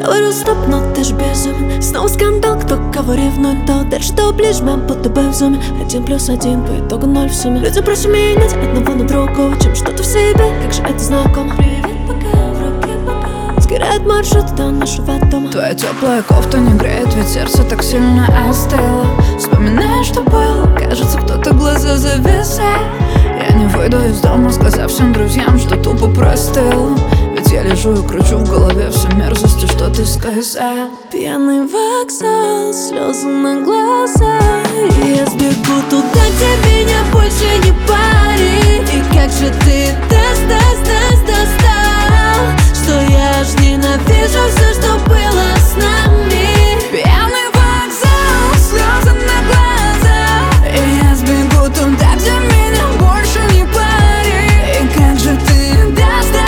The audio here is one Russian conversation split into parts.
Говорю стоп, но ты ж безумен. Снова скандал, кто кого ревнует, то дальше, то ближе, мы будто бы в зуме. 1+1 по итогу 0 в сумме. Люди проще менять одного на другого, чем что-то в себе. Как же это знакомо. Привет, пока, в руке пока. Сгорает маршрут до нашего дома. Твоя теплая кофта не греет, ведь сердце так сильно остыло. Вспоминаешь, что было, кажется, кто-то глаза завязал. Я не выйду из дома, сказав всем друзьям, что тупо простыл. Ведь я лежу и кручу в голове все мерзости, что ты сказал. Пьяный вокзал, слезы на глазах. И я сбегу туда, где меня больше не парит. И как же ты достал, что я аж ненавижу все, что было с нами. Пьяный вокзал, слезы на глазах. И я сбегу туда, где меня больше не парит. И как же ты достал,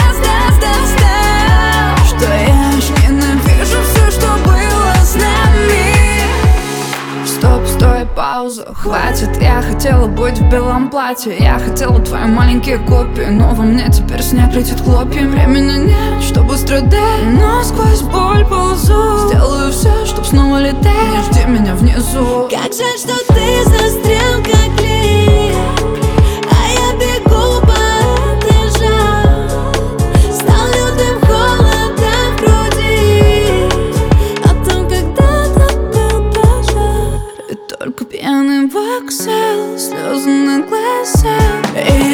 что я аж ненавижу все, что было с нами. Стоп, стой, пауза, хватит. Я хотела быть в белом платье. Я хотела твои маленькие копии, но во мне теперь снег летит хлопьями. Времени нет, чтобы страдать, но сквозь боль ползу. Сделаю все, чтоб снова лететь. Не жди меня внизу. Как жаль, что ты застрял, как клей, а я бегу по этажам. Стал лютым холодом в груди о том, когда-то был пожар. И только пьяный вокзал, слезы на глазах. И